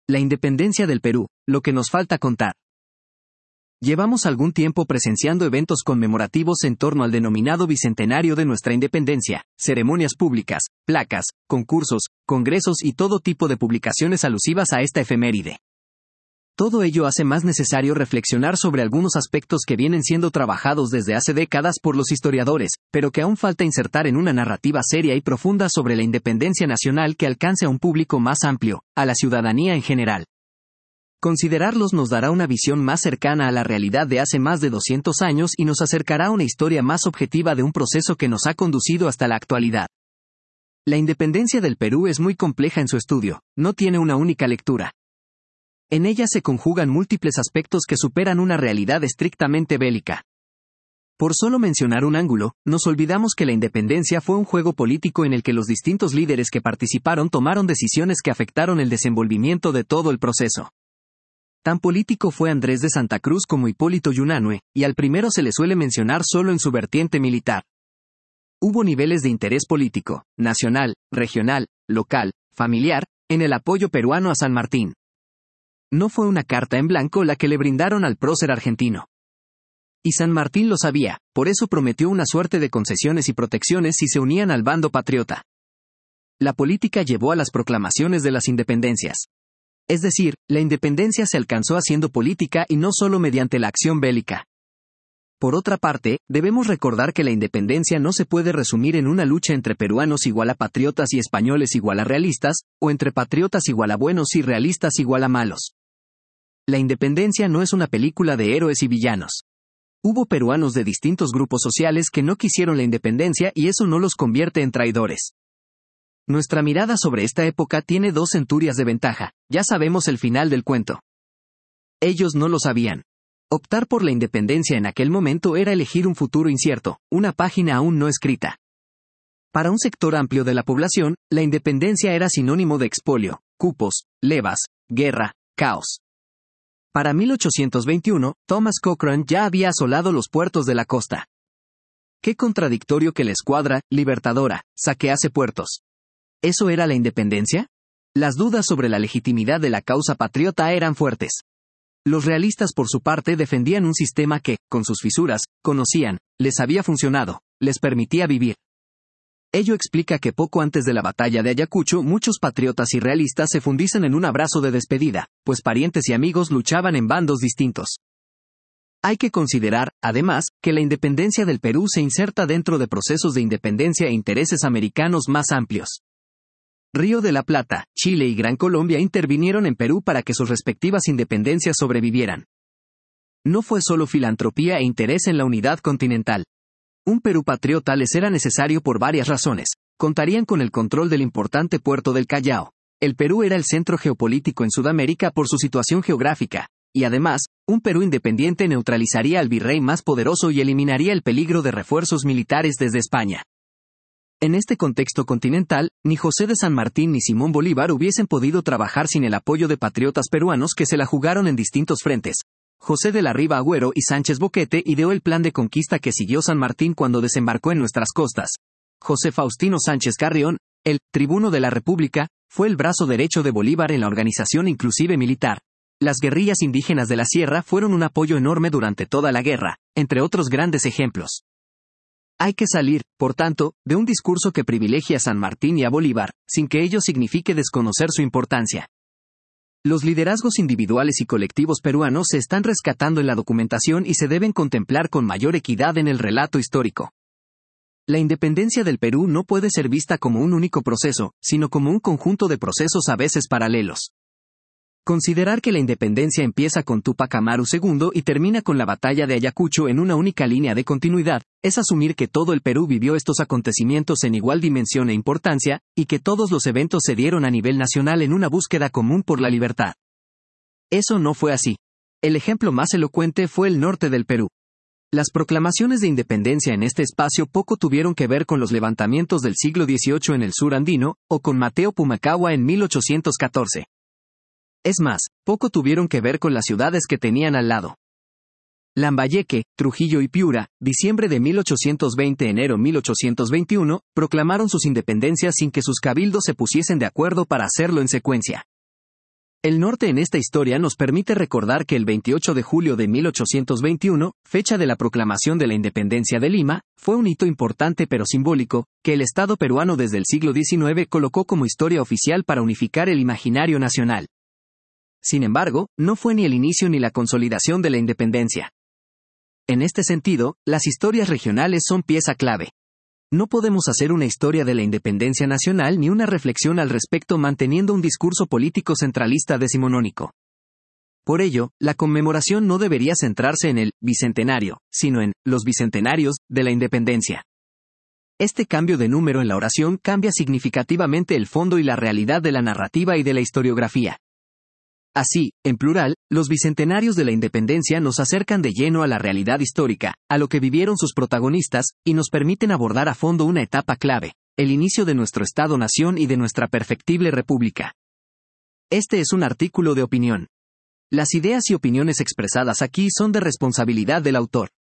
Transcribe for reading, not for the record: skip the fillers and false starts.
La independencia del Perú, lo que nos falta contar. Llevamos algún tiempo presenciando eventos conmemorativos en torno al denominado bicentenario de nuestra independencia, ceremonias públicas, placas, concursos, congresos y todo tipo de publicaciones alusivas a esta efeméride. Todo ello hace más necesario reflexionar sobre algunos aspectos que vienen siendo trabajados desde hace décadas por los historiadores, pero que aún falta insertar en una narrativa seria y profunda sobre la independencia nacional que alcance a un público más amplio, a la ciudadanía en general. Considerarlos nos dará una visión más cercana a la realidad de hace más de 200 años y nos acercará a una historia más objetiva de un proceso que nos ha conducido hasta la actualidad. La independencia del Perú es muy compleja en su estudio, no tiene una única lectura. En ella se conjugan múltiples aspectos que superan una realidad estrictamente bélica. Por solo mencionar un ángulo, nos olvidamos que la independencia fue un juego político en el que los distintos líderes que participaron tomaron decisiones que afectaron el desenvolvimiento de todo el proceso. Tan político fue Andrés de Santa Cruz como Hipólito Yunanue, y al primero se le suele mencionar solo en su vertiente militar. Hubo niveles de interés político, nacional, regional, local, familiar, en el apoyo peruano a San Martín. No fue una carta en blanco la que le brindaron al prócer argentino. Y San Martín lo sabía, por eso prometió una suerte de concesiones y protecciones si se unían al bando patriota. La política llevó a las proclamaciones de las independencias. Es decir, la independencia se alcanzó haciendo política y no solo mediante la acción bélica. Por otra parte, debemos recordar que la independencia no se puede resumir en una lucha entre peruanos igual a patriotas y españoles igual a realistas, o entre patriotas igual a buenos y realistas igual a malos. La independencia no es una película de héroes y villanos. Hubo peruanos de distintos grupos sociales que no quisieron la independencia y eso no los convierte en traidores. Nuestra mirada sobre esta época tiene dos centurias de ventaja, ya sabemos el final del cuento. Ellos no lo sabían. Optar por la independencia en aquel momento era elegir un futuro incierto, una página aún no escrita. Para un sector amplio de la población, la independencia era sinónimo de expolio, cupos, levas, guerra, caos. Para 1821, Thomas Cochrane ya había asolado los puertos de la costa. Qué contradictorio que la escuadra libertadora saquease puertos. ¿Eso era la independencia? Las dudas sobre la legitimidad de la causa patriota eran fuertes. Los realistas por su parte defendían un sistema que, con sus fisuras, conocían, les había funcionado, les permitía vivir. Ello explica que poco antes de la batalla de Ayacucho muchos patriotas y realistas se fundiesen en un abrazo de despedida, pues parientes y amigos luchaban en bandos distintos. Hay que considerar, además, que la independencia del Perú se inserta dentro de procesos de independencia e intereses americanos más amplios. Río de la Plata, Chile y Gran Colombia intervinieron en Perú para que sus respectivas independencias sobrevivieran. No fue solo filantropía e interés en la unidad continental. Un Perú patriota les era necesario por varias razones. Contarían con el control del importante puerto del Callao. El Perú era el centro geopolítico en Sudamérica por su situación geográfica. Y además, un Perú independiente neutralizaría al virrey más poderoso y eliminaría el peligro de refuerzos militares desde España. En este contexto continental, ni José de San Martín ni Simón Bolívar hubiesen podido trabajar sin el apoyo de patriotas peruanos que se la jugaron en distintos frentes. José de la Riva Agüero y Sánchez Boquete ideó el plan de conquista que siguió San Martín cuando desembarcó en nuestras costas. José Faustino Sánchez Carrión, el tribuno de la República, fue el brazo derecho de Bolívar en la organización inclusive militar. Las guerrillas indígenas de la sierra fueron un apoyo enorme durante toda la guerra, entre otros grandes ejemplos. Hay que salir, por tanto, de un discurso que privilegia a San Martín y a Bolívar, sin que ello signifique desconocer su importancia. Los liderazgos individuales y colectivos peruanos se están rescatando en la documentación y se deben contemplar con mayor equidad en el relato histórico. La independencia del Perú no puede ser vista como un único proceso, sino como un conjunto de procesos a veces paralelos. Considerar que la independencia empieza con Túpac Amaru II y termina con la batalla de Ayacucho en una única línea de continuidad, es asumir que todo el Perú vivió estos acontecimientos en igual dimensión e importancia, y que todos los eventos se dieron a nivel nacional en una búsqueda común por la libertad. Eso no fue así. El ejemplo más elocuente fue el norte del Perú. Las proclamaciones de independencia en este espacio poco tuvieron que ver con los levantamientos del siglo XVIII en el sur andino, o con Mateo Pumacahua en 1814. Es más, poco tuvieron que ver con las ciudades que tenían al lado. Lambayeque, Trujillo y Piura, diciembre de 1820-enero 1821, proclamaron sus independencias sin que sus cabildos se pusiesen de acuerdo para hacerlo en secuencia. El norte en esta historia nos permite recordar que el 28 de julio de 1821, fecha de la proclamación de la independencia de Lima, fue un hito importante pero simbólico, que el Estado peruano desde el siglo XIX colocó como historia oficial para unificar el imaginario nacional. Sin embargo, no fue ni el inicio ni la consolidación de la independencia. En este sentido, las historias regionales son pieza clave. No podemos hacer una historia de la independencia nacional ni una reflexión al respecto manteniendo un discurso político centralista decimonónico. Por ello, la conmemoración no debería centrarse en el bicentenario, sino en los bicentenarios de la independencia. Este cambio de número en la oración cambia significativamente el fondo y la realidad de la narrativa y de la historiografía. Así, en plural, los bicentenarios de la independencia nos acercan de lleno a la realidad histórica, a lo que vivieron sus protagonistas, y nos permiten abordar a fondo una etapa clave, el inicio de nuestro Estado-nación y de nuestra perfectible república. Este es un artículo de opinión. Las ideas y opiniones expresadas aquí son de responsabilidad del autor.